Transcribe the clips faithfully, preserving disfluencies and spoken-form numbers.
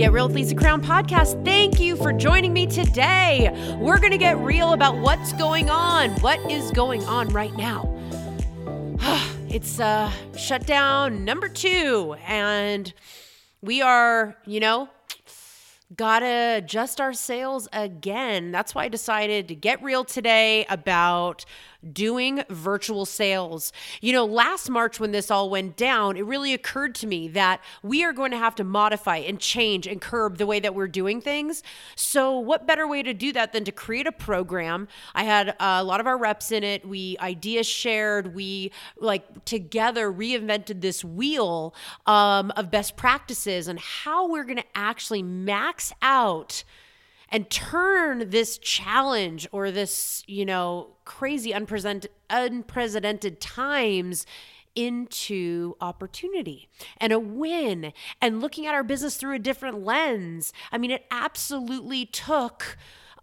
Get Real with Lisa Crown podcast. Thank you for joining me today. We're going to get real about what's going on. What is going on right now? It's uh, shutdown number two, and we are, you know, gotta adjust our sails again. That's why I decided to get real today about doing virtual sales. You know, last March when this all went down, it really occurred to me that we are going to have to modify and change and curb the way that we're doing things. So what better way to do that than to create a program? I had a lot of our reps in it. We ideas shared. We like together reinvented this wheel um, of best practices and how we're going to actually max out and turn this challenge or this, you know, crazy unprecedented, unprecedented times into opportunity and a win and looking at our business through a different lens. I mean, it absolutely took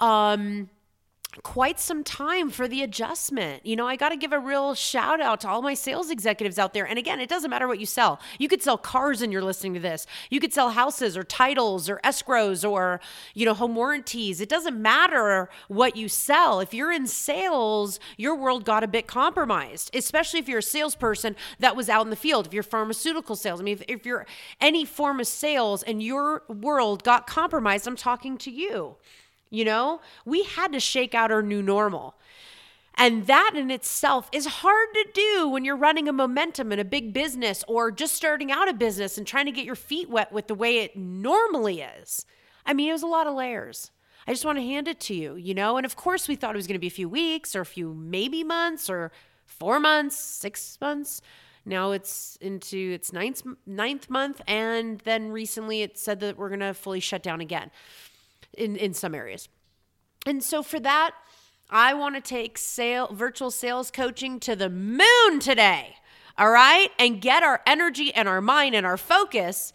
um, quite some time for the adjustment. You know, I got to give a real shout out to all my sales executives out there. And again, it doesn't matter what you sell. You could sell cars and you're listening to this. You could sell houses or titles or escrows or, you know, home warranties. It doesn't matter what you sell. If you're in sales, your world got a bit compromised, especially if you're a salesperson that was out in the field. If you're pharmaceutical sales, I mean, if, if you're any form of sales and your world got compromised, I'm talking to you. You know, we had to shake out our new normal. And that in itself is hard to do when you're running a momentum in a big business or just starting out a business and trying to get your feet wet with the way it normally is. I mean, it was a lot of layers. I just want to hand it to you, you know, and of course we thought it was going to be a few weeks or a few maybe months or four months, six months. Now it's into its ninth, ninth month. And then recently it said that we're going to fully shut down again. In, in some areas. And so for that, I want to take sale, virtual sales coaching to the moon today, all right? And get our energy and our mind and our focus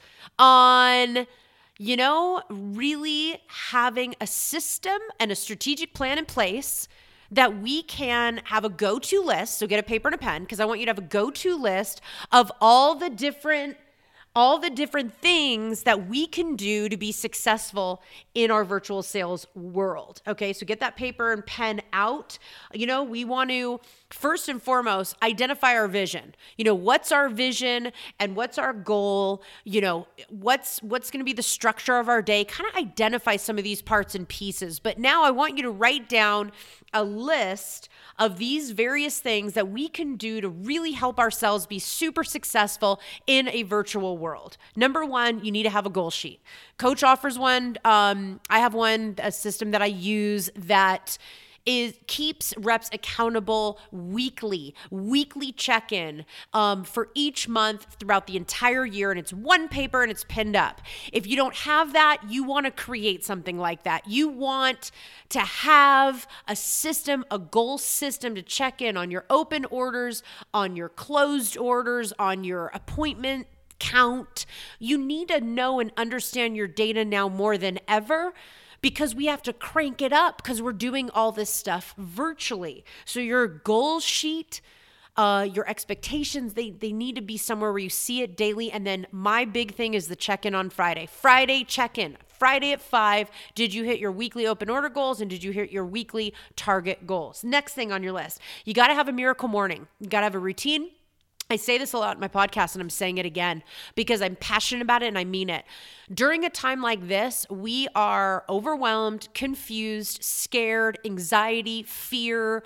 on, you know, really having a system and a strategic plan in place that we can have a go-to list. So get a paper and a pen because I want you to have a go-to list of all the different all the different things that we can do to be successful in our virtual sales world. Okay, so get that paper and pen out. You know, we want to first and foremost identify our vision. You know, what's our vision and what's our goal? You know, what's what's going to be the structure of our day? Kind of identify some of these parts and pieces. But now I want you to write down a list of these various things that we can do to really help ourselves be super successful in a virtual world. Number one, you need to have a goal sheet. Coach offers one. Um, I have one, a system that I use that is keeps reps accountable weekly, weekly check-in um, for each month throughout the entire year. And it's one paper and it's pinned up. If you don't have that, you want to create something like that. You want to have a system, a goal system to check in on your open orders, on your closed orders, on your appointment count. You need to know and understand your data now more than ever, because we have to crank it up because we're doing all this stuff virtually. So your goal sheet, uh, your expectations, they they need to be somewhere where you see it daily. And then my big thing is the check-in on Friday. Friday check-in. Friday at five, did you hit your weekly open order goals and did you hit your weekly target goals? Next thing on your list, you got to have a miracle morning. You got to have a routine. I say this a lot in my podcast and I'm saying it again because I'm passionate about it and I mean it. During a time like this, we are overwhelmed, confused, scared, anxiety, fear,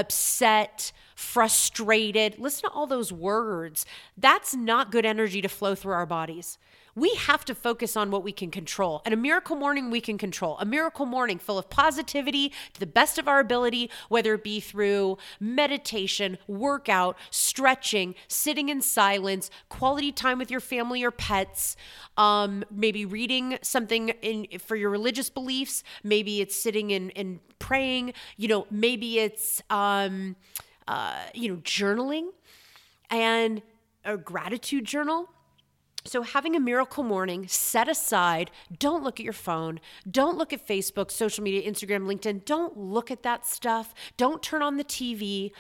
upset, frustrated. Listen to all those words. That's not good energy to flow through our bodies. We have to focus on what we can control. And a miracle morning we can control. A miracle morning full of positivity to the best of our ability, whether it be through meditation, workout, stretching, sitting in silence, quality time with your family or pets, um, maybe reading something in for your religious beliefs. Maybe it's sitting and, and praying. You know, maybe it's, um, uh, you know, journaling and a gratitude journal. So having a miracle morning set aside, don't look at your phone, don't look at Facebook, social media, Instagram, LinkedIn, don't look at that stuff, don't turn on the T V,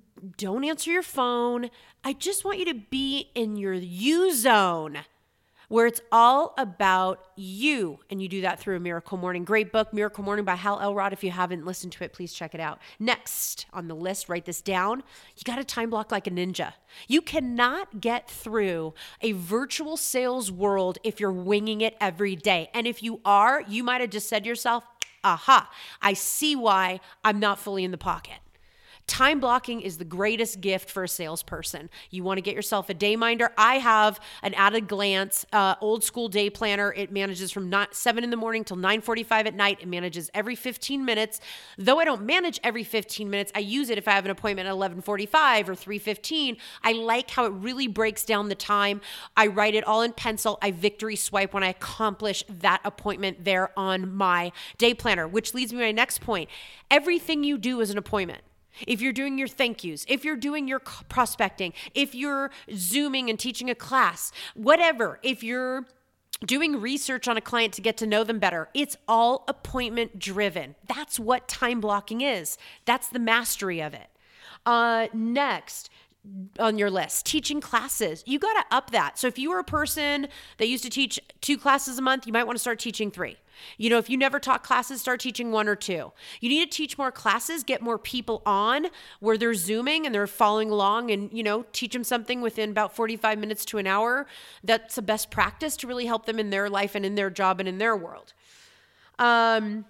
don't answer your phone. I just want you to be in your you zone where it's all about you. And you do that through a Miracle Morning. Great book, Miracle Morning by Hal Elrod. If you haven't listened to it, please check it out. Next on the list, write this down. You got to time block like a ninja. You cannot get through a virtual sales world if you're winging it every day. And if you are, you might have just said to yourself, aha, I see why I'm not fully in the pocket. Time blocking is the greatest gift for a salesperson. You want to get yourself a day minder. I have an at a glance uh, old school day planner. It manages from not seven in the morning till nine forty-five at night. It manages every fifteen minutes. Though I don't manage every fifteen minutes, I use it if I have an appointment at eleven forty-five or three fifteen. I like how it really breaks down the time. I write it all in pencil. I victory swipe when I accomplish that appointment there on my day planner, which leads me to my next point. Everything you do is an appointment. If you're doing your thank yous, if you're doing your prospecting, if you're Zooming and teaching a class, whatever, if you're doing research on a client to get to know them better, it's all appointment driven. That's what time blocking is. That's the mastery of it. Uh, next on your list, teaching classes. You got to up that. So if you were a person that used to teach two classes a month, you might want to start teaching three. You know, if you never taught classes, start teaching one or two. You need to teach more classes, get more people on where they're Zooming and they're following along and, you know, teach them something within about forty-five minutes to an hour. That's a best practice to really help them in their life and in their job and in their world. Um,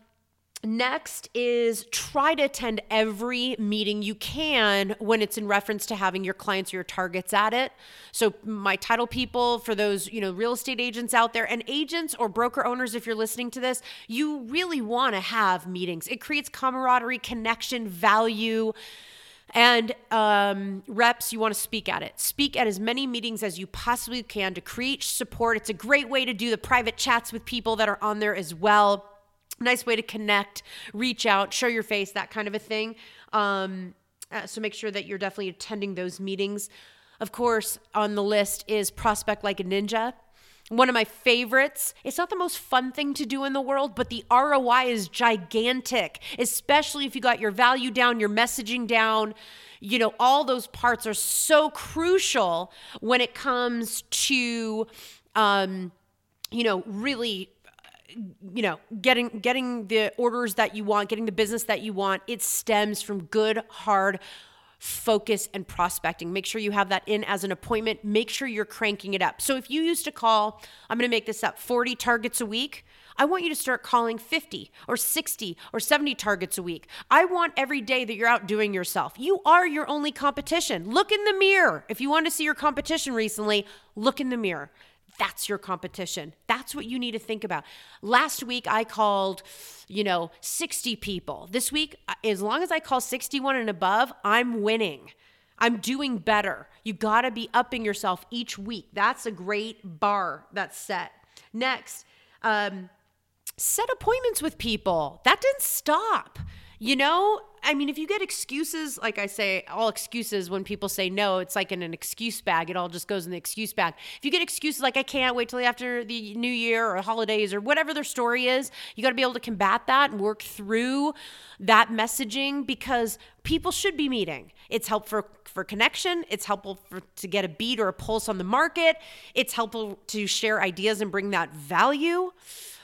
Next is try to attend every meeting you can when it's in reference to having your clients or your targets at it. So my title people, for those, you know, real estate agents out there and agents or broker owners, if you're listening to this, you really want to have meetings. It creates camaraderie, connection, value. And um, reps, you want to speak at it. Speak at as many meetings as you possibly can to create support. It's a great way to do the private chats with people that are on there as well. Nice way to connect, reach out, show your face, that kind of a thing. Um, uh, so make sure that you're definitely attending those meetings. Of course, on the list is prospect like a ninja. One of my favorites. It's not the most fun thing to do in the world, but the R O I is gigantic, especially if you got your value down, your messaging down. You know, all those parts are so crucial when it comes to, um, you know, really you know, getting getting the orders that you want, getting the business that you want. It stems from good, hard focus and prospecting. Make sure you have that in as an appointment. Make sure you're cranking it up. So if you used to call, I'm going to make this up, forty targets a week, I want you to start calling fifty or sixty or seventy targets a week. I want every day that you're outdoing yourself. You are your only competition. Look in the mirror. If you want to see your competition recently, look in the mirror. That's your competition. That's what you need to think about. Last week, I called, you know, sixty people. This week, as long as I call sixty-one and above, I'm winning. I'm doing better. You got to be upping yourself each week. That's a great bar that's set. Next, um, set appointments with people. That didn't stop. You know, I mean, if you get excuses, like I say, all excuses, when people say no, it's like in an excuse bag. It all just goes in the excuse bag. If you get excuses like I can't wait till after the new year or holidays or whatever their story is, you got to be able to combat that and work through that messaging, because people should be meeting. It's helpful for, for connection. It's helpful for, to get a beat or a pulse on the market. It's helpful to share ideas and bring that value.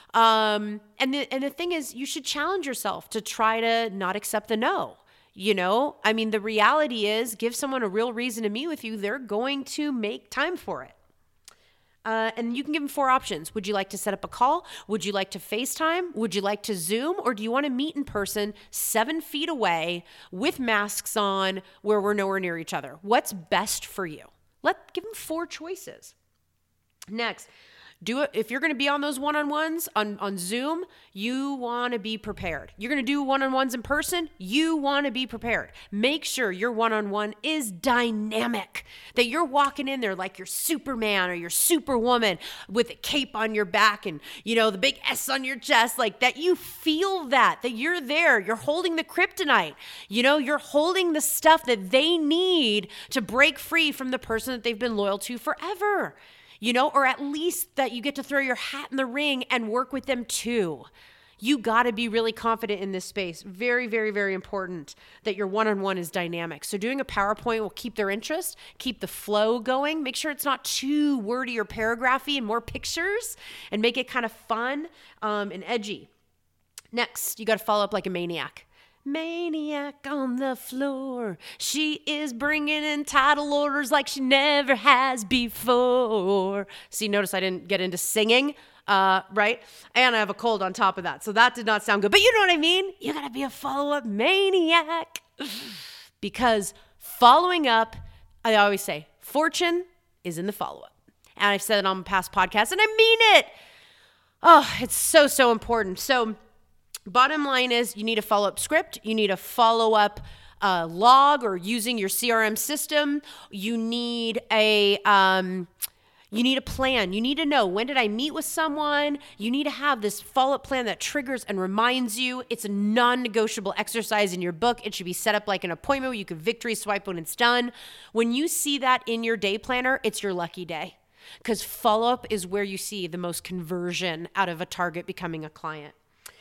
Um, and the, and the thing is, you should challenge yourself to try to not accept the no. You know, I mean, the reality is, give someone a real reason to meet with you. They're going to make time for it. Uh, and you can give them four options. Would you like to set up a call? Would you like to FaceTime? Would you like to Zoom? Or do you want to meet in person seven feet away with masks on where we're nowhere near each other? What's best for you? Let give them four choices. Next, do it. If you're going to be on those one-on-ones on, on Zoom, you want to be prepared. You're going to do one-on-ones in person, you want to be prepared. Make sure your one-on-one is dynamic, that you're walking in there like you're Superman or you're Superwoman with a cape on your back and, you know, the big S on your chest, like that. You feel that, that you're there. You're holding the kryptonite. You know, you're holding the stuff that they need to break free from the person that they've been loyal to forever. You know, or at least that you get to throw your hat in the ring and work with them too. You got to be really confident in this space. Very, very, very important that your one-on-one is dynamic. So doing a PowerPoint will keep their interest, keep the flow going, make sure it's not too wordy or paragraphy and more pictures, and make it kind of fun um, and edgy. Next, you got to follow up like a maniac. Maniac on the floor. She is bringing in title orders like she never has before. See, notice I didn't get into singing. Uh, right? And I have a cold on top of that. So that did not sound good. But you know what I mean? You gotta be a follow-up maniac. Because following up, I always say, fortune is in the follow-up. And I've said it on past podcasts, and I mean it. Oh, it's so, so important. So bottom line is you need a follow-up script. You need a follow-up uh, log or using your C R M system. You need a... Um, You need a plan. You need to know, when did I meet with someone? You need to have this follow-up plan that triggers and reminds you. It's a non-negotiable exercise in your book. It should be set up like an appointment where you can victory swipe when it's done. When you see that in your day planner, it's your lucky day, because follow-up is where you see the most conversion out of a target becoming a client.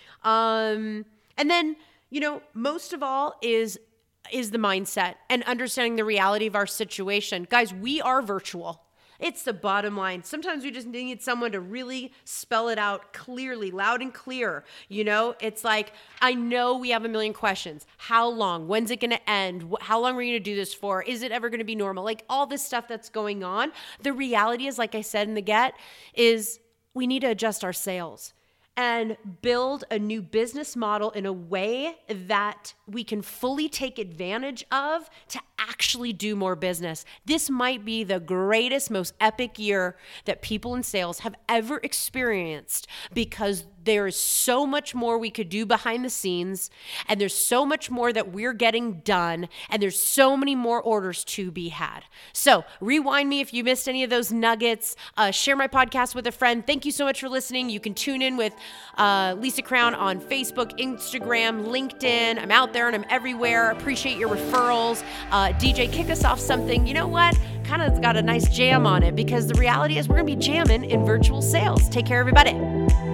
Um, and then, you know, most of all is, is the mindset and understanding the reality of our situation. Guys, we are virtual. It's the bottom line. Sometimes we just need someone to really spell it out clearly, loud and clear. You know, it's like, I know we have a million questions. How long? When's it going to end? How long are we going to do this for? Is it ever going to be normal? Like all this stuff that's going on. The reality is, like I said in the get, is we need to adjust our sales and build a new business model in a way that we can fully take advantage of to actually do more business. This might be the greatest, most epic year that people in sales have ever experienced, because there is so much more we could do behind the scenes, and there's so much more that we're getting done, and there's so many more orders to be had. So rewind me if you missed any of those nuggets. Uh, share my podcast with a friend. Thank you so much for listening. You can tune in with uh, Lisa Crown on Facebook, Instagram, LinkedIn. I'm out there and I'm everywhere. Appreciate your referrals. Uh, D J, kick us off something. You know what? Kind of got a nice jam on it, because the reality is we're going to be jamming in virtual sales. Take care, everybody.